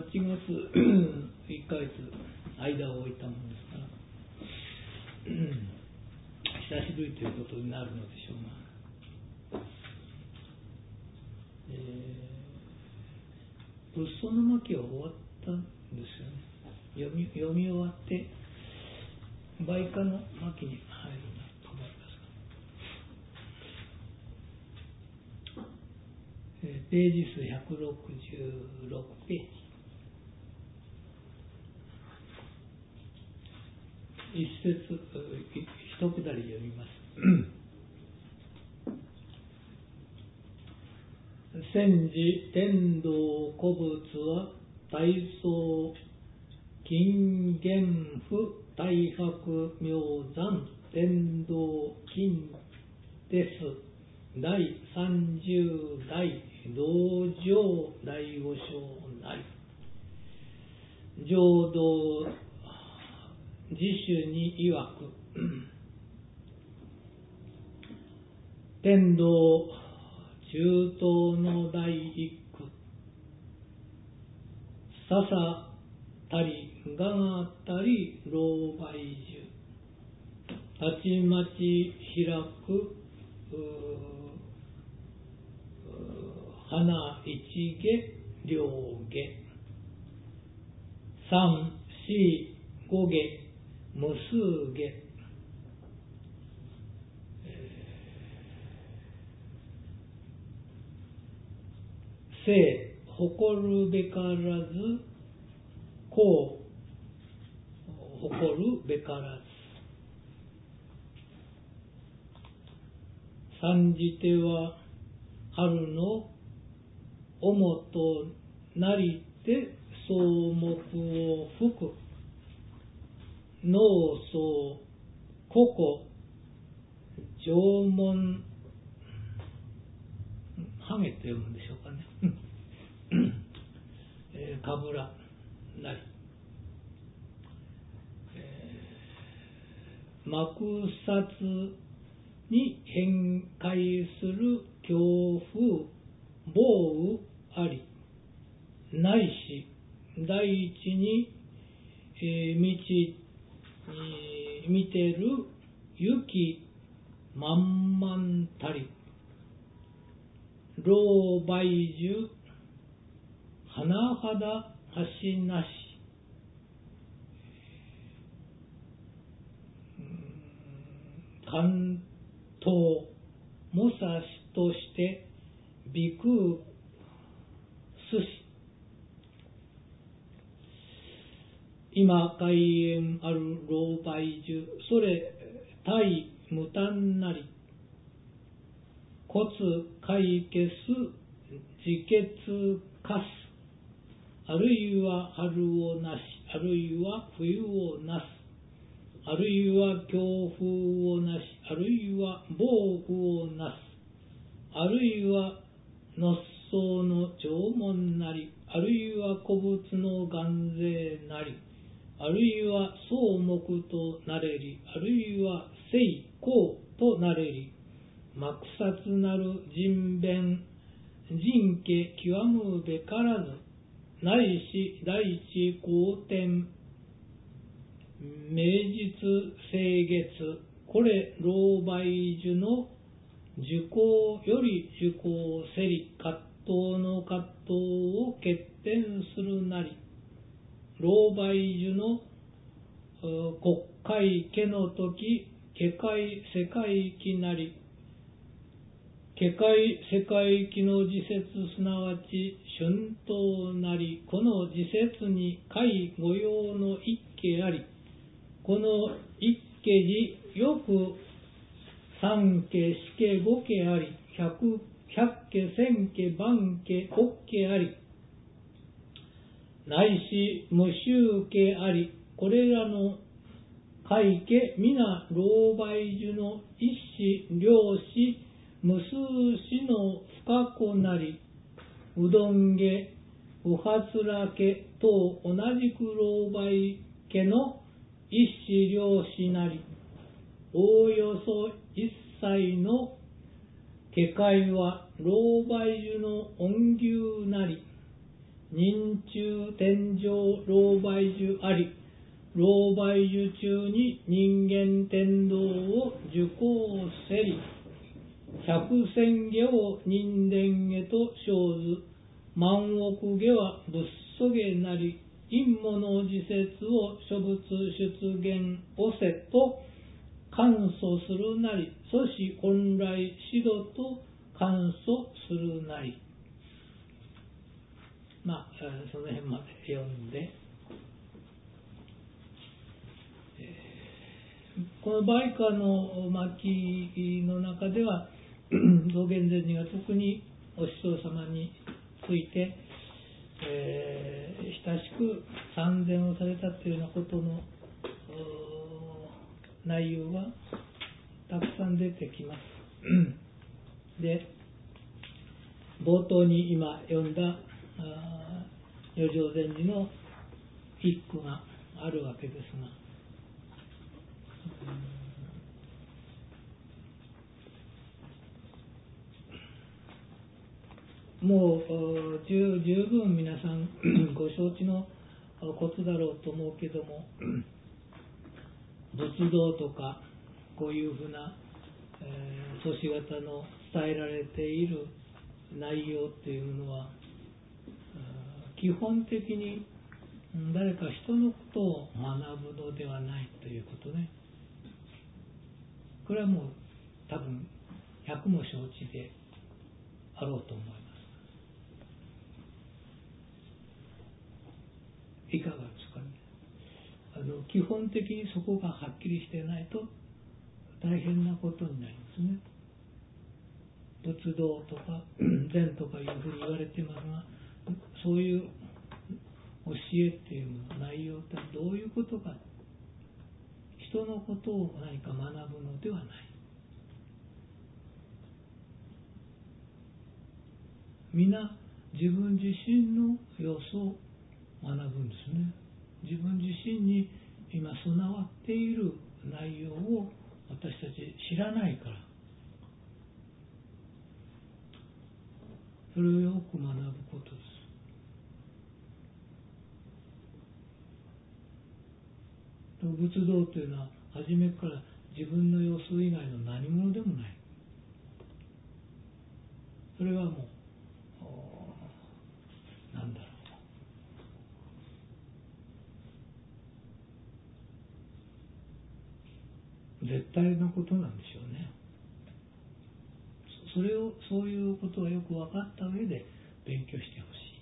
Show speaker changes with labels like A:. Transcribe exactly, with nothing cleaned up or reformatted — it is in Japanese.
A: ちがついっかげつ間を置いたものですから、久しぶりということになるのでしょうが、えー、仏祖の巻は終わったんですよね。読み、読み終わって梅花の巻に入ると思います。えー、ページ数ひゃくろくじゅうろくページ。一節一くだり読みます。先時天道古物は大僧金元符大白明山天道金です第三十代道場大御所なり浄土自主に曰く天道中東の第一区笹たりががたり老梅樹たちまち開く花一下両下三四五下無数下、生誇るべからずこう誇るべからず参じては春のおもとなりて草木を吹く農草ここ縄文ハゲと読むんでしょうかねえー、かぶらなり、えー、幕殺に変壊する強風暴雨ありないし大地に、えー、満ち見てる雪満々たり老梅樹甚だ橋なし関東武蔵としてびくすし今開園ある老梅樹それ大無端なり骨解消す自決かすあるいは春をなしあるいは冬をなすあるいは強風をなしあるいは暴雨をなすあるいはのっそうの縄文なりあるいは古物の眼勢なりあるいは草木となれりあるいは聖公となれり幕殺なる人弁人家極むべからずないし大地公天名実清月これ老梅樹の受講より受講せり葛藤の葛藤を決定するなり老梅樹の国会家の時下界世界記なり下界世界記の時節すなわち春冬なりこの時節に界御用の一家ありこの一家によく三家四家五家あり百百家千家万家億家ありないし無宗家ありこれらの会家皆老梅樹の一子両子無数子の深子なりうどん家うはつら家と同じく老梅家の一子両子なりおおよそ一切の家会は老梅樹の恩牛なり人中天上老媒樹あり、老媒樹中に人間天道を受講せり、百千下を人伝へと生ず、万億下は仏祖下なり、陰母の自説を諸仏出現おせと簡素するなり、祖師本来指導と簡素するなり。まあ、その辺まで読んで、この梅花の巻の中では道元禅師が特にお師匠様について、えー、親しく参禅をされたというようなことの内容がたくさん出てきますで、冒頭に今読んだ余剰禅師の一句があるわけですが、もう十十分皆さんご承知のことだろうと思うけども、仏道とかこういうふうな、えー、祖師方の伝えられている内容っていうのは、基本的に誰か人のことを学ぶのではないということね。これはもう多分百も承知であろうと思います。いかがですかね。あの基本的にそこがはっきりしていないと大変なことになりますね。仏道とか禅とかいうふうに言われてますが、そういう教えっていう内容ってどういうことか、人のことを何か学ぶのではない。皆自分自身の様子を学ぶんですね。自分自身に今備わっている内容を私たち知らないから、それをよく学ぶことです。仏道というのは初めから自分の様子以外の何者でもない。それはもうなんだろう、絶対なことなんでしょうね。それをそういうことがよく分かった上で勉強してほしい。